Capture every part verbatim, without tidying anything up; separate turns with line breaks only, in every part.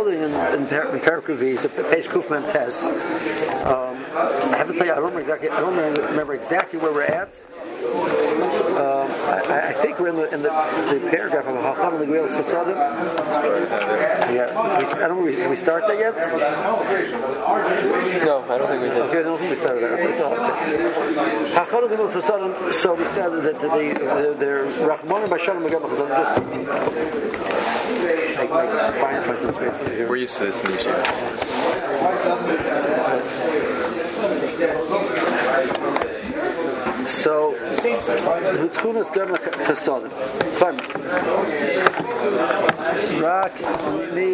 holding in, in, in Perikuvis, page Kufman test. Um, I have to tell you, I don't remember exactly. I don't remember exactly where we're at. Um, I, I think we're in the in the, the paragraph of Hacham and the Gweil Sasadim. Yeah, we, I don't know. Did we start that yet?
No, I don't think we did.
Okay, I don't think we started that. Hacham and the Gweil Sasadim. So we said that the the the Rahman and Bashan and Megav Chasadim just like, like find find some space here.
We're used to this in the year.
So, Hutchunas Gam Chasadim. Fine. Rak mi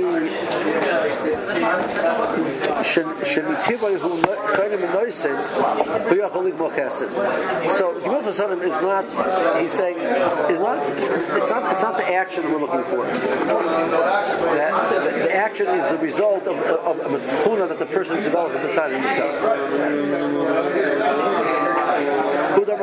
Shemitivay who kind of anointed who Yacholik Mochesed. So, Gam Chasadim is not. He's saying is not. It's not. It's not the action we're looking for. That, the, the action is the result of, of, of a tchuna that the person is developing inside of himself. So the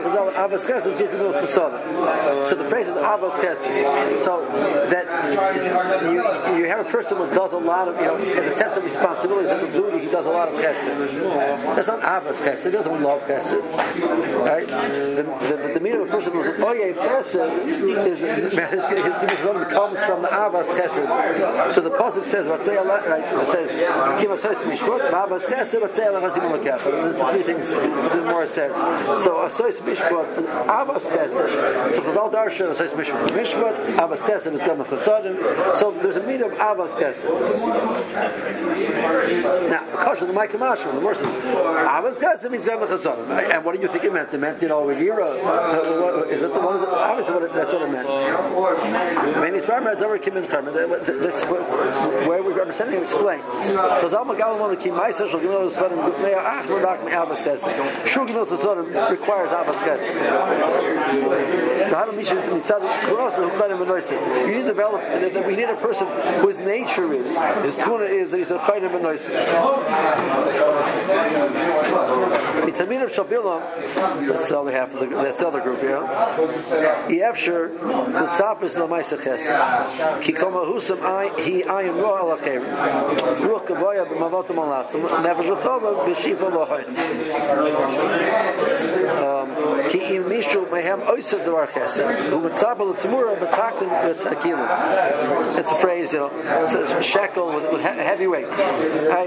phrase is Avos Kesed. So that you, you have a person who does a lot of, you know, has a sense of responsibility, sense of duty, he does a lot of Kesed. That's not Avos Kesed, he doesn't love Kesed. Right? The, the, the meaning of a person who's an Oyev Kesed is his Gimel comes from the Avos Kesed. So the Pasuk says, right, it says, Kiva Sois Mishpot, Avos Kesed, Vatzei Allah Chazim Lekef. There's three things the more says. So Sois Mishpot, Avos Kesed. So Chazal Darshan, Sois Mishpot, Mishpot, Avos Kesed is Gam Chasadim. So there's a meaning of Avos Kesed. Now, because of the Micah Mashma, the verse is Avos Kesed means Gam Chasadim. And what do you think it meant? It meant, you know, Yira. Is it the one? Obviously, that's what it meant. I mean, it's Barma Dover Kim and Charma. That's where we're representing and explain. Chazal Magalam on the Kim Ma'aser Shal Gimel Chasadim Gufnei Ach V'Rak Avos Kesed. Shul Gimel Chasadim requires Avos Kesed. You need to develop that we need a person whose nature is his tuna is that he's a chayim b'noisim. Mitamid of Shabilam, that's the other half of the that's the other group, yeah. Yefsher the tzafis l'maisa chesed. Ki kama husam I he ayin roh alacheir. Ruach kavoya b'mavotam alatzim. Nefesh l'chova b'shifa l'hoyt. Ki im mishu mehem oisad devar chesed. U'mitzabel l'tzmura b'takin b'takilim. It's a phrase, you know. It says shekel with, with heavy weights. Right?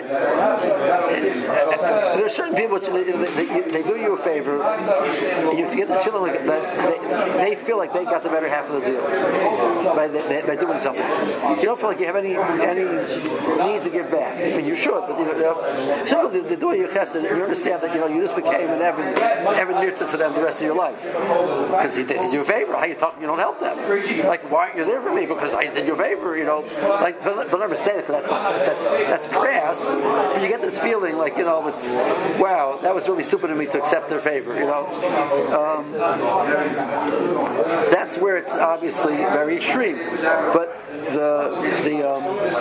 There are certain people which they, they, they do you a favor, and you get the feeling like that they, they feel like they got the better half of the deal by, they, by doing something. You don't feel like you have any any need to give back. I mean, you should, but you know, so they do you chesed, you understand that you know you just became an ever ever near to them the rest of your life because you did you a favor. How you talk, you don't help them. Like, why aren't you there for me? Because I did you a favor. You know, like they'll never say it, but that's that's, that's crass. But you get this feeling like you know, it's wow, that was really stupid of me to accept their favor. You know, um, that's where it's obviously very extreme. But the the um,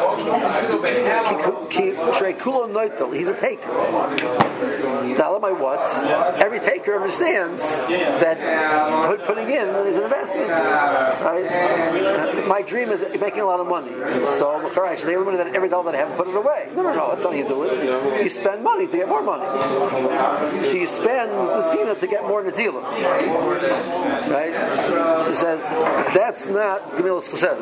he's a taker. Now, my what? Every taker understands that put, putting in is an investment. Right? My dream is making a lot of money. So, actually, every money that every dollar that I have, put it away. No, no, no. That's how you do it. You spend money to get more money. So you spend Lucina to get more Nazila. Right? She says that's not Gemilas Chesed.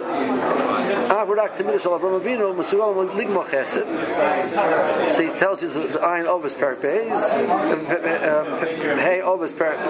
So he tells you the Ayin Ovis Perpes, Hey Ovis Perpes.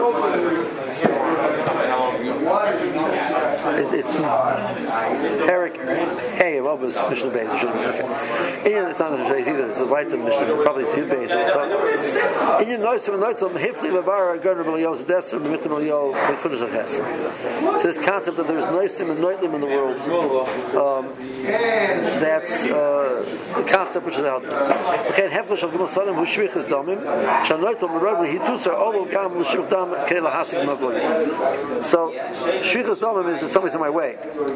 It's Perik Hey of Ovis Mishnah Beis. And it's not the Beis either. It's the right of the Mishnah. Probably it's Yud Beis. And you know some know some Hifli Levara Garner B'Liyos Desser B'Mitim B'Liyo B'Kudosh HaChesed. So this concept that there's Noisim and Noitlim in the world. Um, that's uh, the concept which is out there. Okay, Hefesh of Gimel Sadim who shvichas damim shanoitom l'rogli hitusar olu gam l'shvich dam kei lahasik magloy. So shvichas damim is that somebody's in my way.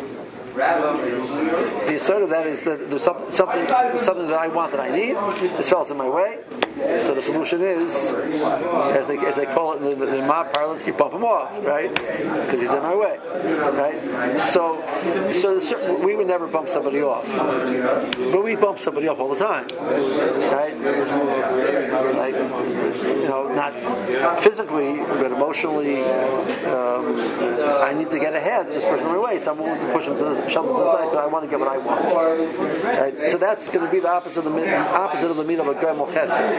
The assertion of that is that there's something, something, something that I want that I need. This fellow's in my way. So the solution is, as they, as they call it in the, the mob parlance, you bump him off, right? Because he's in my way, right? So, so we would never bump somebody off, but we beat bump somebody up all the time, right? Like, you know, not physically, but emotionally. Um, I need to get ahead of this person in my way, so I'm willing to push him to the, shove him to the side because I want to get what I want. Right? So that's going to be the opposite of the opposite of the midah of a gomel chesed.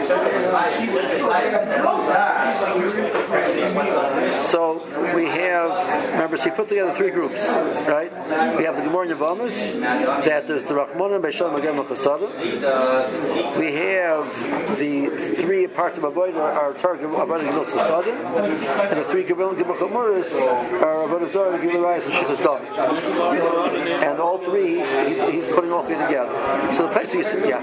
So we have, remember, so he put together three groups, right? We have the Gemara in Yevamos, that there's the Rachmanim, Beishalom, and Gomel Chesed. We have the three parts of Avodah are Torah, Avodah, Gomel Chesed, and the three Gomel Chamuros are Avodah Zarah, Gilui Rayos, and Shichas Dam. And all three, he, he's putting all three together. So the place you see, yeah.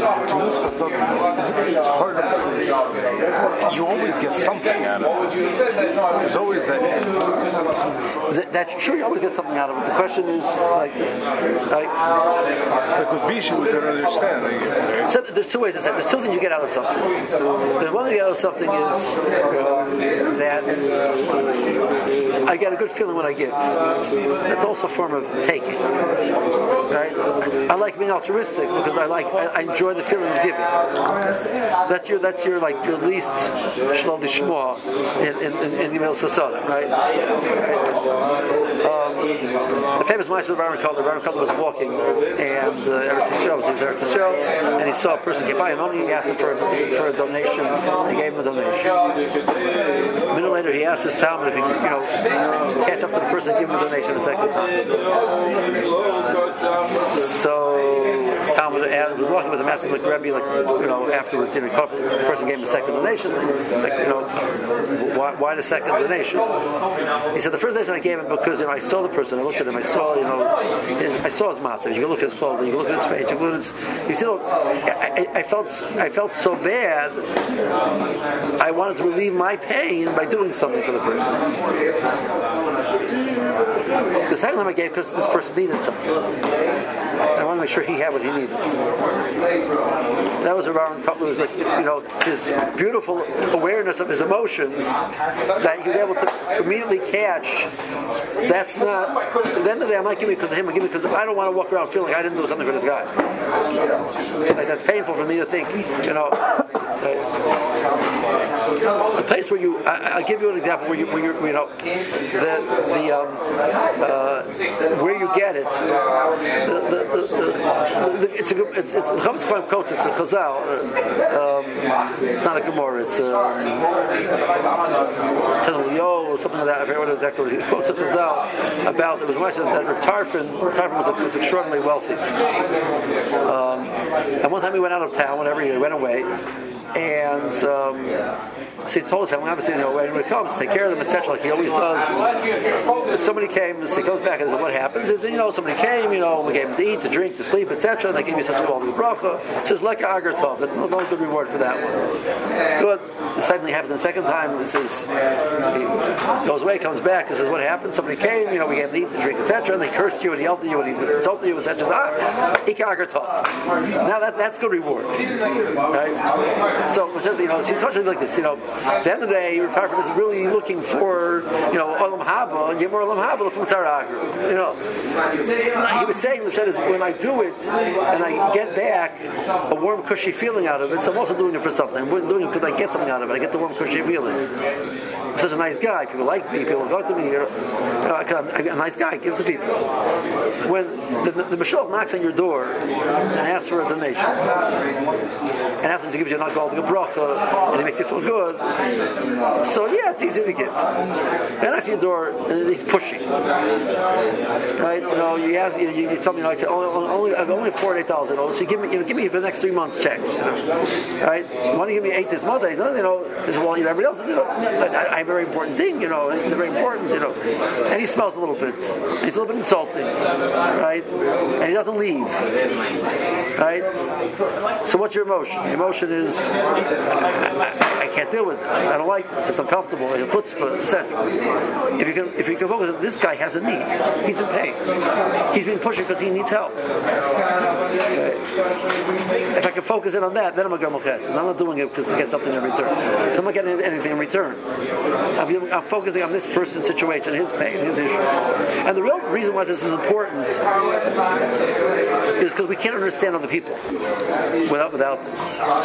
You always get something out of it. There's always that.
Th- that's true. You always get something out of it. The question is, like, like,
like with Bishu, we don't understand. Like,
so there's two ways to say it. There's two things you get out of something. There's one thing you get out of something is that I get a good feeling when I give. That's also a form of taking. Right? I like being altruistic because I like I, I enjoy the feeling of giving. That's your that's your like your least shlol lishma in in in the middle of right? Um, the famous Ma'aser of Baron Kotler, Baron Kotler was walking and uh, Eretz Yisrael was in Eretz Yisrael, and he saw a person came by and only he asked him for a, for a donation. He gave him a donation. A minute later, he asked his Talmud if he could, you know, catch up to the person and give him a donation a second time. So Talmud was walking with a master like Rebbe, like you know, afterwards, you know, the person gave him a second donation. Like you know, why, why the second donation? He said the first donation I gave him because you know I saw the person, I looked at him, I saw you know, his, I saw his matzav. You can look at his clothing, you can look at his face, you can look at his. You see, I, I, I felt I felt so bad. I wanted to relieve my pain by doing something for the person. The second time I gave because this person needed something. I want to make sure he had what he needed. That was around a couple of like, you know, his beautiful awareness of his emotions that he was able to immediately catch. That's not, at the end of the day, I'm not giving it because of him, I'm giving it because I don't want to walk around feeling like I didn't do something for this guy. Like, that's painful for me to think, you know. Right? The place where you, I, I'll give you an example where you, where you, you know, the, the, um, uh, where you get it, the, the, the, the, it's a, it's, it's, the Chametz Chaim quotes, it's a Chazal, um, it's not a Gemara, it's a Tanulio or something like that, I forget what exactly what he quotes a Chazal about, it was one that Tarfon, Tarfon was, was extraordinarily wealthy. Um, and one time he went out of town, whenever he went away, and um, so he told his family, obviously, you know, when he comes, take care of them, et cetera, like he always does. Somebody came, so he comes back and says, what happens? He says, you know, somebody came, you know, we gave him to eat, to drink, to sleep, et cetera, and they give you such a quality of bracha. He says, like agar tov, that's no good reward for that one. Good. The same thing happens the second time. He says, he goes away, comes back, and says, what happened? Somebody came, you know, we gave him to eat, to drink, et cetera, and they cursed you, and he yelled at you, and he insulted you, et cetera. Ah, ikar agar tov. Now that, that's good reward. Right? So, you know, she's much like this, you know, at the end of the day, your Tarfon is really looking for, you know, Olam Haba, and get more Olam Haba from Tzara Agra. You know, he was saying, the is when I do it, and I get back a warm, cushy feeling out of it, so I'm also doing it for something. I'm doing it because I get something out of it. I get the warm, cushy feeling. I'm such a nice guy. People like me. People talk to me. You know, you know I can, I'm a nice guy. I give it to people. When the, the, the Mashal knocks on your door and asks for a donation, and after he gives you a knock all the bracha, and he makes you feel good. So yeah, it's easy to give. And knocks on your door, and he's pushing. Right? You know, you ask, you, you tell me, you know, only, only, I've only afford eight thousand dollars. So you give me, you know, give me for the next three months checks. You know? Right? You want to give me eight this month? You know, there's well, you know, everybody else. You know, I, I have a very important thing. You know, it's very important. You know, and he smells a little bit. He's a little bit insulting. Right? And he doesn't leave. Right? So what's your emotion? The emotion is, I, I, I can't deal with it. I don't like this. It's uncomfortable. It's chutzpah, et cetera. If you can, if you can focus on this guy has a need. He's in pain. He's been pushing because he needs help. Okay. If I can focus in on that, then I'm a gomel chesed. I'm not doing it because to get something in return. I'm not getting anything in return. I'm, I'm focusing on this person's situation, his pain, his issue. And the real reason why this is important is because we can't understand other people without without this.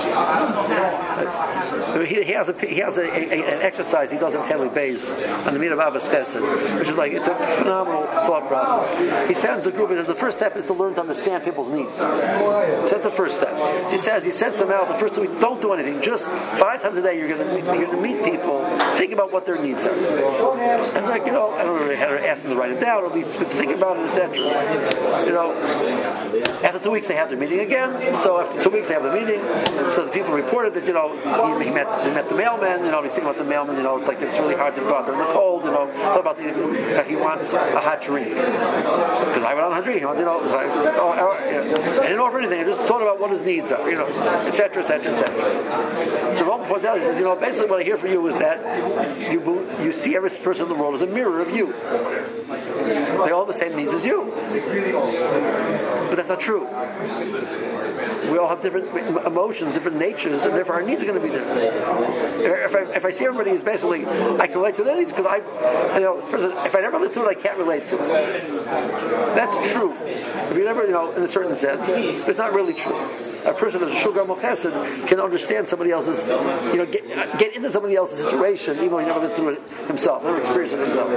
Uh, he, he has a he has a, a, an exercise he does in Kelly Bays on the meat of Abbas Chesed, which is like it's a phenomenal thought process. He sends a group. He says the first step is to learn to understand people's needs. So that's the first step. So he says he sends them out the first week. Don't do anything. Just five times a day you're going to you're going to meet people. Think about what their needs are. And like you know, I don't know how to ask them to write it down, or at least think about it, et cetera. You know, after two weeks they have their meeting again. So after two weeks they have the meeting. So the people reported that you know he, he met he met the mailman. You know, he's thinking about the mailman. You know, it's like it's really hard to go out there in the cold. You know, thought about the that he wants a hot drink because I went on a hot drink. You know, you know, like, oh, oh, yeah. I didn't offer anything. I just thought about what his needs are. You know, et cetera, et cetera, et cetera. So Rome points out, he says, you know, basically what I hear from you is that you you see every person in the world as a mirror of you. They all have the same needs as you. But that's not true. We all have different emotions, different natures, and therefore our needs are going to be different. If I, if I see everybody as basically, I can relate to their needs because I, you know, if I never relate to it, I can't relate to it. That's true. If you never, you know, in a certain sense, it's not really true. A person as a Shulchan Aruch Chesed can understand somebody else's, you know, get, get into somebody else's situation, even though he never lived through it himself, never experienced it himself.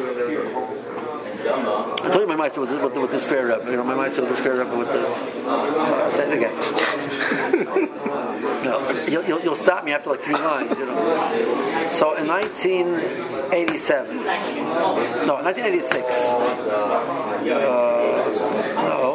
I told you my mitzvah with the, with the, with the square rep. You know, my mitzvah with the square rep with the. Uh, say it again. No, you'll, you'll, you'll stop me after like three lines. You know. So in nineteen eighty-seven, no, nineteen eighty-six. Uh, no.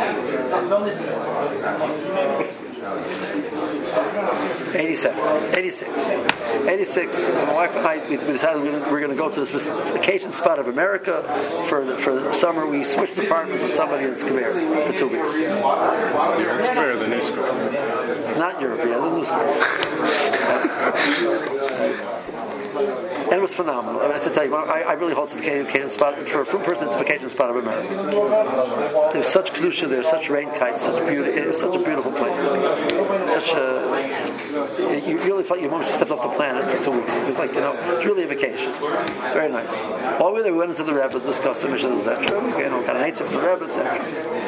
eighty-seven, eighty-six, eighty-six. So my wife and I, we, we decided we we're going to go to this vacation spot of America for the, for the summer. We switched apartments with somebody in Skver for two weeks.
Skver, the new school.
Not Europe, yeah, the new school. And it was phenomenal. I have to tell you, I, I really hold it's a vacation spot. For a fruit person, it's a vacation spot of America. There's such kedusha there, such rain kites, such beauty. It was such a beautiful place to be. Such a, you really felt you almost stepped off the planet for two weeks. It was like, you know, it's really a vacation. Very nice. While we were there, we went into the Rebbe, discussed the mission, et cetera. You know, kind of nights with the Rebbe, et cetera.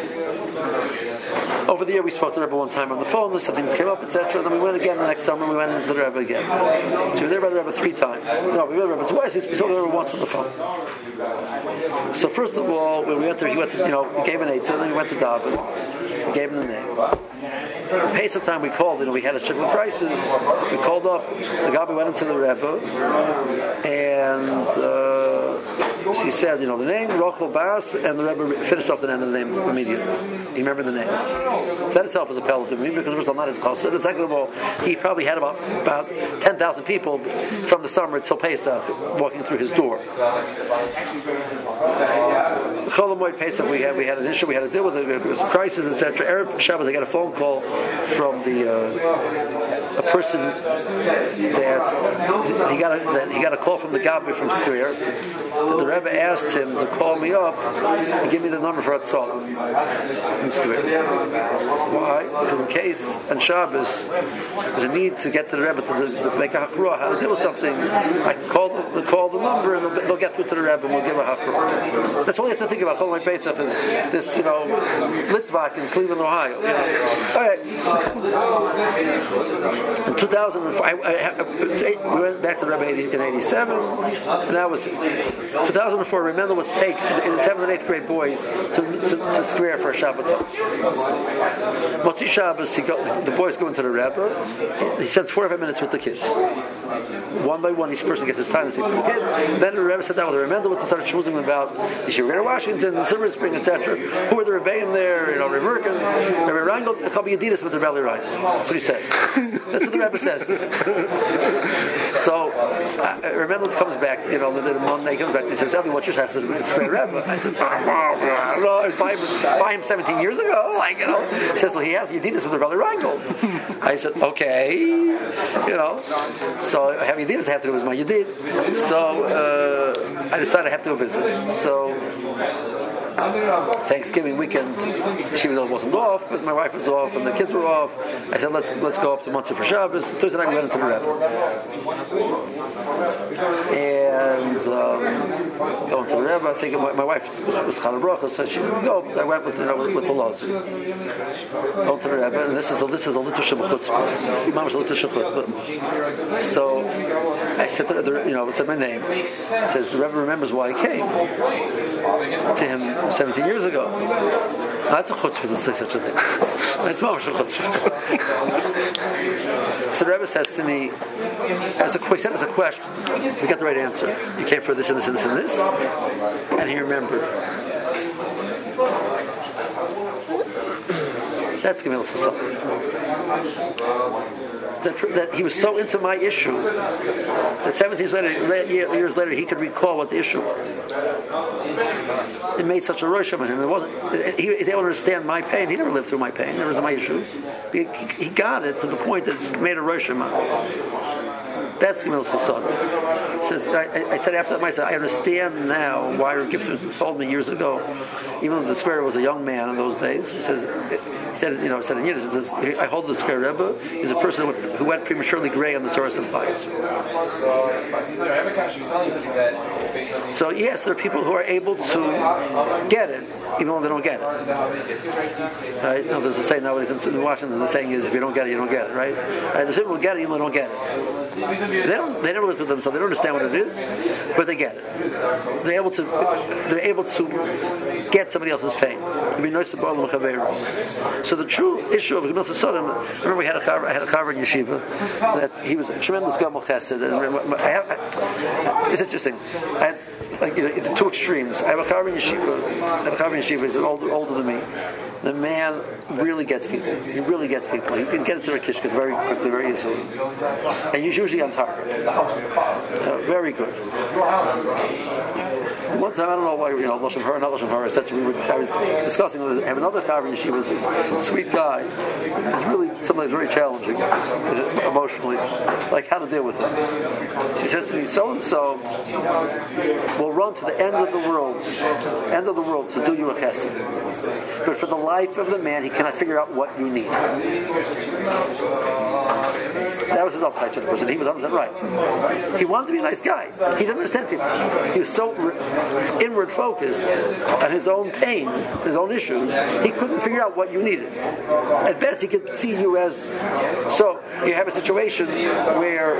Over the year, we spoke to the Rebbe one time on the phone. Some things came up, et cetera. Then we went again the next summer. We went into the Rebbe again. So we were there by the Rebbe three times. No, we were there by the Rebbe twice. We saw the Rebbe once on the phone. So first of all, when we went there, he went to, you know, we gave an eight. So then we went to David. We gave him the name. The pace of time we called, you know, we had a check with prices. We called up. The Gabi went into the Rebbe, and uh, she said, you know, the name Rochel Bas, and the Rebbe finished off the end of the name immediately. He remembered the name. So that itself was a pellet to me because first of all, not as close. And second of all, he probably had about about ten thousand people from the summer till Pesach walking through his door. Chol Hamoed Pesach, we had we had an issue we had to deal with it. It was a crisis, et cetera. Erev Shabbos, I got a phone call from the uh, a person that he got a, that he got a call from the Gabi from Skver. The Rebbe asked him to call me up and give me the number for Hatzal in Skver. Why? Because in case on Shabbos there's a need to get to the Rebbe to, the, to make a hafrah, how to deal with something, I can call the, call the number and they'll, they'll get through to the Rebbe and we'll give a hafrah. That's all you have to think about. Chol Hamoed Pesach is this, you know, Litvak in Cleveland, Ohio. You know. Okay. In two thousand four, I, I, we went back to the Rebbe in eighty-seven, and that was it. two thousand four, remember what it takes in the seventh and eighth grade boys to, to, to square for a Shabbat. Motzi Shabbos, he go, the boys go into the Rebbe. He spends forty-five minutes with the kids. One by one, each person gets his time to speak to the kids. Then the Rebbe sat down with the Rebbe to start schmoozing about Yeshiva Washington, the Silver Spring, et cetera. Who are the Rebbeim there? You know, Rebbe Merkin, Rebbe Reingold, a couple of Yedidus with the Rebbe Rein. That's what he says. That's what the Rebbe says. So, uh, Rebbe comes back, you know, the, the Monday comes back and he says, "Tell me what your shach said to the Square Rebbe." I said, "I don't know, I was by him, by him seventeen years ago." Like, you know, he says, "Well, he has Yedidus with the Rebbe Reingold." I said, "Okay," you know. So I have Yedidus, I have to go visit my Yedid. So uh, I decided I have to go visit. So Thanksgiving weekend, she wasn't off, but my wife was off, and the kids were off. I said, let's let's go up to Muncie for Shabbos. Thursday night we went into the Rebbe. And um, going to the Rebbe, I think my, my wife was, was Chana Bracha, so she didn't go. I went with, you know, with, with the laws. Going to the Rebbe, and this is a, this is a little shemachutz. Mom was a little shemachutz. So I said, to the, you know, said my name. It says, the Rebbe remembers why I came to him seventeen years ago. That's a chutzpah to say such a thing. It's mamash a chutzpah. So the Rebbe says to me, as a, he said as a question, we got the right answer. You came for this and this and this and this, and he remembered. That's Gemil Sassan. That, that he was so into my issue that seventeen years later, years later he could recall what the issue was. It made such a rush on him. It wasn't. He, he was able to understand my pain. He never lived through my pain. Never was my issues. He, he got it to the point that it's made a rush on him. That's Gemil Sassan. Says I, I said after that, I said I understand now why Rav Gifter told me years ago, even though the Square was a young man in those days. He says. He said, you know, said in Yiddish, it says, I hold the Square Rebbe is a person who went prematurely gray on the Torah and fires. So yes, there are people who are able to get it, even though they don't get it. Right? You know, there's a saying nowadays in Washington. The saying is, if you don't get it, you don't get it. Right? Right? There's people who get it, even though they don't get it. They don't. They never live with themselves. They don't understand what it is, but they get it. They're able to. They're able to get somebody else's pain. So the true issue of Gemil Sassonim, I remember we had a chaver, I had a chaver in yeshiva that he was a tremendous Gamel Chesed. And I have, I, it's interesting. I had like you know, the two extremes. I have a chaver in yeshiva. I had a chaver in yeshiva. He's older, older than me. The man really gets people. He really gets people. He can get into their kishkas very quickly, very easily. And he's usually on target. Uh, very good. One time, I don't know why, you know, Lashon Hara, not Lashon Hara, et cetera. We were, I was discussing with have another chaver. She was a sweet guy. It's really something very challenging, emotionally, like how to deal with it. She says to me, so and so will run to the end of the world, end of the world to do you a chesed. But for the life of the man, he cannot figure out what you need. That was his upside to the person. He was one hundred percent right. He wanted to be a nice guy. He didn't understand people. He was so re- inward focused on his own pain, his own issues. He couldn't figure out what you needed. At best, he could see you as. So you have a situation where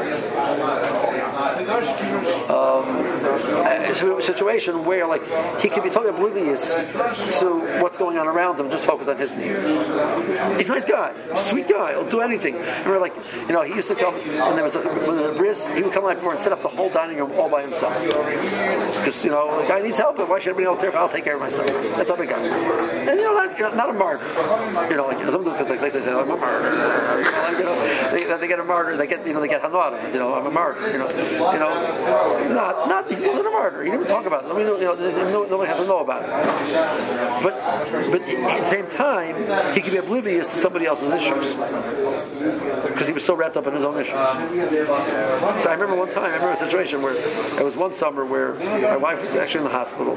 um, a situation where like he could be totally oblivious to what's going on around him, just focus on his needs. He's a nice guy, sweet guy. He'll do anything. And we're like, you know, he used to come, and there was a, a bris, he would come like before and set up the whole dining room all by himself. Because, you know, the guy needs help, but why should everybody else there? I'll take care of myself. That's all we got. And, you know, not, you know, not a martyr. You know, like, some because they, they say, I'm a martyr. You know, they, they get a martyr, they get, you know, they get hanwada. You know, I'm a martyr. You know, you know, not, not, he wasn't a martyr. He didn't talk about it. I mean, you know, nobody has to know about it. But, but at the same time, he could be oblivious to somebody else's issues. Because he was so wrapped up in his own issues. So I remember one time, I remember a situation where it was one summer where my wife was actually in the hospital.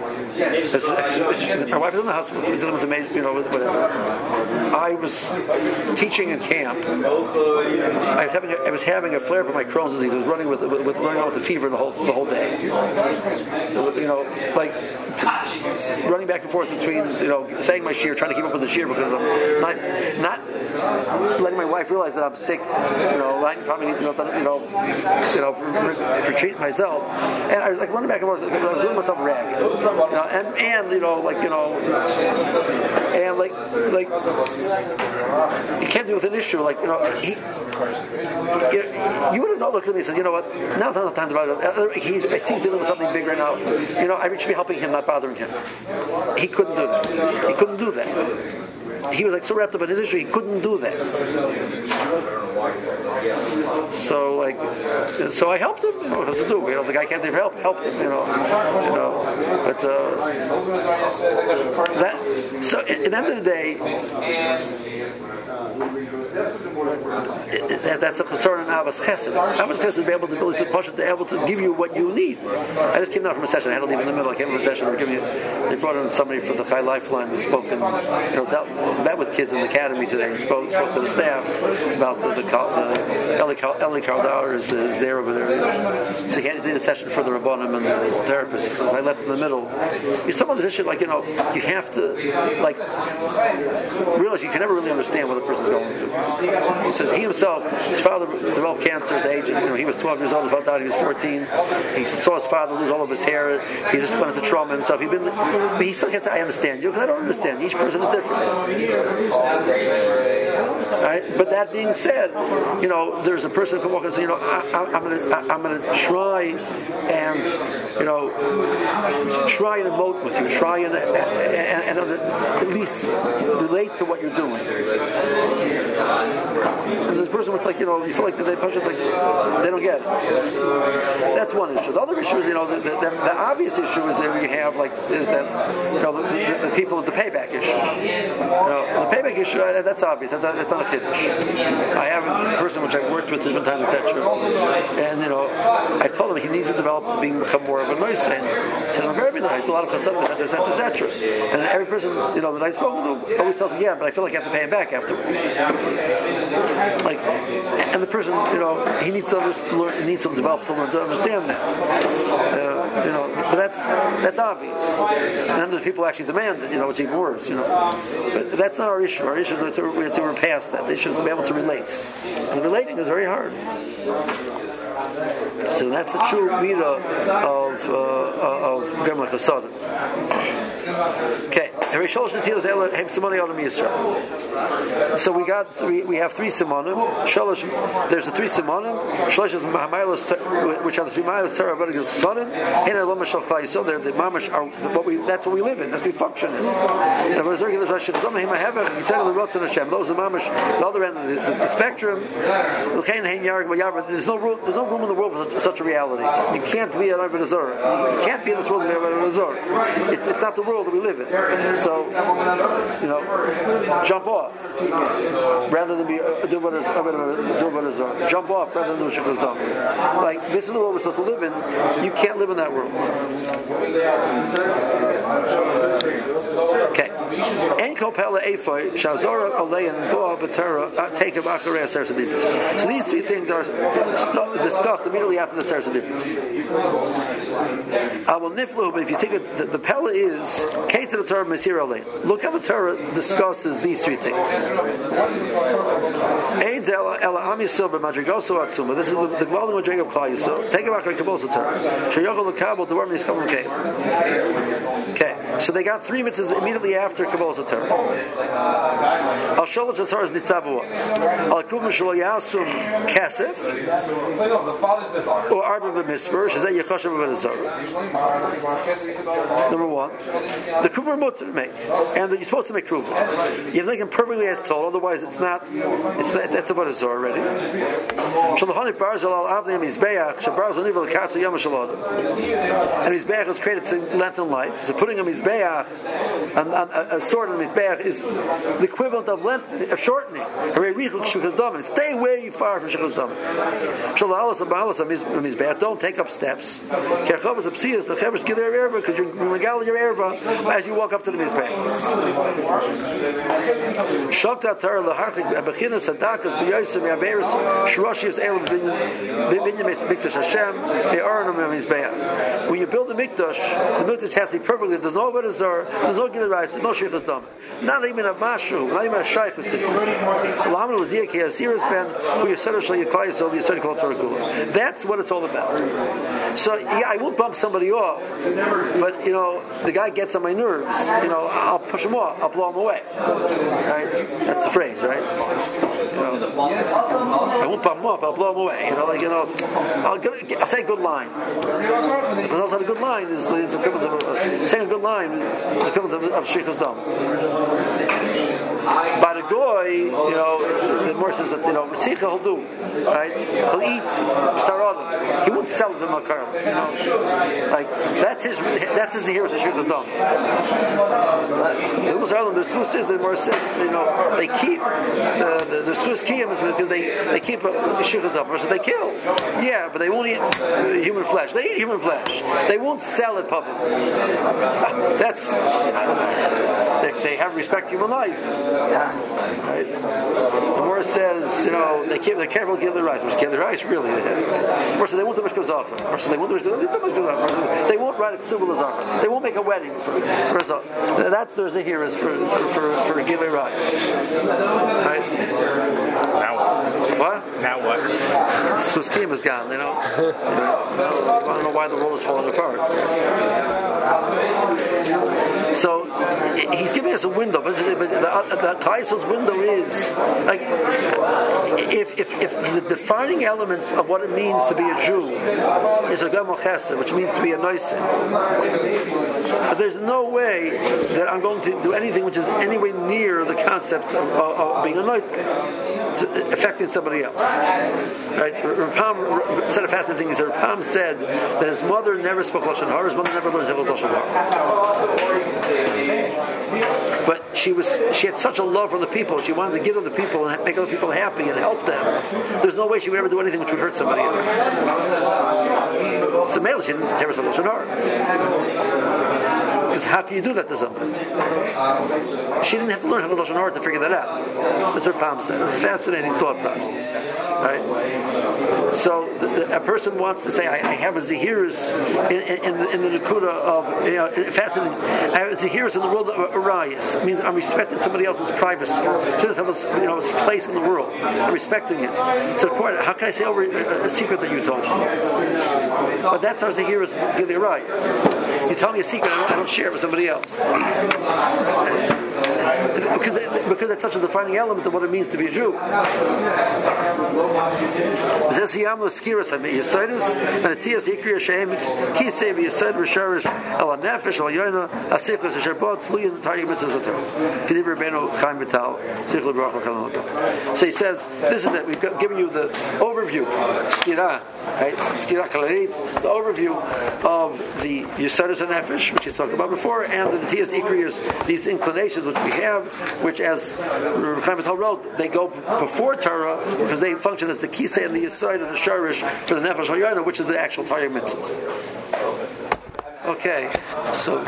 My wife was in the hospital. It was amazing, you know, whatever. I was teaching in camp. I was having a, I was having a flare up of my Crohn's disease. I was running with, with, with running out with a fever the whole the whole day. You know, like t- running back and forth between, you know, saying my shiur, trying to keep up with the shiur because I'm not not letting my wife realize that I'm sick. You know, I probably need to, you know, you know, retreat myself. And I was like running back and forth. I was doing myself ragged. You know, and and you know, like you know, and like like you can't deal with an issue. Like you know, he, you, you would have not looked at me and said, you know what? Now's not the time to bother. He's, I see he's dealing with something big right now. You know, I should be helping him, not bothering him. He couldn't do that. He couldn't do that. He was like so wrapped up in his issue, he couldn't do that. So like, so I helped him. You know, what to do? You know, the guy can't even help. Helped him. You know, you know. But uh, that. So at the end of the day. it, it, that's a concern in Avos Chesed. Avos Chesed is to be able to, to, to be able to give you what you need. I just came down from a session. I had to leave in the middle. I came from a session. They were giving you, they brought in somebody from the Chai Lifeline who spoke and you know dealt, met with kids in the academy today and spoke spoke to the staff about the, the, the Eli, Eli Kaldauer is, is there over there. So he had a session for the Rabbanim and the therapists. So I left in the middle. You some of this issue like you know you have to like realize you can never really understand what a person's going through. He says he himself, his father developed cancer at the age of, you know, he was twelve years old, his father died, he was fourteen. He saw his father lose all of his hair. He just went into trauma himself. He'd been, but he still gets, I understand you, because I don't understand. Each person is different. Right? But that being said, you know, there's a person who can walk and say, you know, I, I, I'm going to, I'm going to try and, you know, try and emote with you, try and, and, and at least relate to what you're doing. And this person was like, you know, you feel like they push it like they don't get it. That's one issue. The other issue is, you know, the, the, the, the obvious issue is that you have like is that, you know, the, the, the people with the payback issue. You know, the payback issue that's obvious. That's not, that's not a kiddush. I have a person which I've worked with different times, et cetera. And you know, I told him he needs to develop, being become more of a noise saint. So I'm very nice. A lot of chasadim, et cetera, et cetera. And every person, you know, that I spoke to always tells me, yeah, but I feel like I have to pay him back afterwards. Like, and the person, you know, he needs to learn, he needs to develop to learn to understand that. Uh, you know, but that's that's obvious. And then there's people who actually demand it, you know, it's even worse, you know. But that's not our issue. Our issue is that we have to we're past that. The issue is to be able to relate. And relating is very hard. So that's the true meter of uh, of Gemla Chasadim. Okay, so we got three, we have three simonim. There's the three simonim. Which are the three miles Torah, but against Sonim. So they're the mamash are what we. That's what we live in. That's what we function in. And those are the mamash, the other end of the, the, the spectrum. There's no room. There's no room in the world for such a reality. You can't be an Avodah Zarah. You can't be in this world and be an Avodah Zarah. It, it's not the world that we live in. So, you know, jump off rather than be do what is Zarah. Jump off rather than do Shechus Dam. Like this is the world we're supposed to live in. You can't live in that world. Okay. So these three things are discussed immediately after the Seres HaDibros. I will niflu, but if you think of the, the Pella is Kate to the Torah Mesir Alein. Look how the Torah discusses these three things. This is the, the Gvaldim Madrig of Klal Yisrael. Take a back on Kabbalah Torah. Okay, so they got three mitzvahs immediately after Kabbalah Torah. Al Sholosh Torah's Nitzav was Al Kruv Shlo Yasum Kesef or Arba B'Misper Shezeh Yechashav Avodah Zarah. Number one, the Kruv are mutter to make, and that you're supposed to make Kruv. You have to make them perfectly as told, otherwise it's not. It's that's Avodah Zarah already. Shalachani Barzal Al Avnei Mizbeach Shabarzal Nivel Katsu Yom Shalom. And Mizbeach was created to lengthen life. So putting a Mizbeach, a, a, a sword in the Mizbeach is the equivalent of length, of shortening. Stay way far from Shechus Dam. Don't take up steps. Because you're megal your erva as you walk up to the Mizbeach. When you build the mikdash, the mikdash has to be perfectly. There's no Avodah Zarah, there's no Gilui Rice, there's no Shechus Dam. Not even a mashu, not even a shaykhus. That's what it's all about. So yeah, I won't bump somebody off, but you know the guy gets on my nerves. You know, I'll push him off, I'll blow him away. Right? That's the phrase, right? You know, I won't bump him up, I'll blow him away. You know, like you know, I'll, get, I'll say a good line. Because also a good line is, is the equivalent of saying a good line is the equivalent of Shechus Dam. By the goy, you know, the more says that, you know, Ritzicha he'll do, right? He'll eat sarada. He won't sell them a car, you know. Like, that's his, that's his heroes that should have done. The Schus is the more said, you know, they keep the the, the Schus Kiyam is because they, they keep the Shukas up, so they kill. Yeah, but they won't eat human flesh. They eat human flesh. They won't sell it publicly. That's, you know, they, they have respect for human life. Right? The more says, you know, they keep, they're careful to kill the rice. Which kill the rice, really? More so they won't do much Gazaka. More so they won't do much Gazaka. They won't write a Ksubal Azaka. They won't make a wedding for, for a That's there's the heroes for for for, for Gilei Rice. Right?
Now what?
What?
Now what?
So scheme is gone, you know. I don't know why the world is falling apart. So he's giving us a window, but, but the, the Kaisel's window is like if, if if the defining element of what it means to be a Jew is a Gamel Chesed, which means to be a Noisin. But there's no way that I'm going to do anything which is anywhere near the concept of, of, of being a Noisin, affecting somebody else. Right? Rapam said a fascinating thing. Is that Rapam said that his mother never spoke Lashon Hara, his mother never learned Lashon Hara. But she was she had such a love for the people. She wanted to give them the people and make other people happy and help them. There's no way she would ever do anything which would hurt somebody else. So maybe she didn't tell us Lashon Hara. Because how can you do that to somebody? She didn't have to learn how to Lashon Hara to figure that out. That's what Pam said. A fascinating thought process. Right? So the, the, a person wants to say, I, I have a Zahiris in, in, in, the, in the Nakuda of, you know, fascinating. I have a Zahiris in the world of Arias. It means I'm respecting somebody else's privacy. Shouldn't have a, you know, his place in the world. I'm respecting it. To the point, how can I say over a, a secret that you told me? But that's our Zahiris in the Arias. You tell me a secret, I don't, I don't share it with somebody else. Because, because it's such a defining element of what it means to be a Jew. So he says, this is it. We've got, given you the overview, skira, right? Skira kalarit, the overview of the Yesodus HaNefesh, which he's talked about before, and the Netias Ikriyas, these inclinations which we have, which, as Chaim Vital wrote, they go before Torah because they function as the kisei and the yesod and the sharish for the nefesh hayoyna, which is the actual Torah mitzvah. Okay, so.